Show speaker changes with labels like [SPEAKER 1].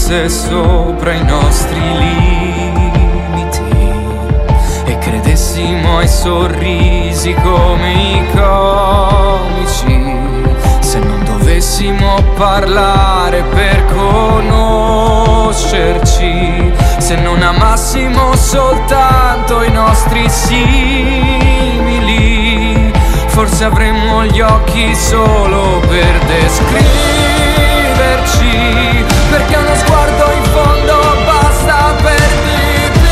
[SPEAKER 1] fosse sopra i nostri limiti e credessimo ai sorrisi come i comici, se non dovessimo parlare per conoscerci, se non amassimo soltanto i nostri simili, forse avremmo gli occhi solo per descriverci, perché uno sguardo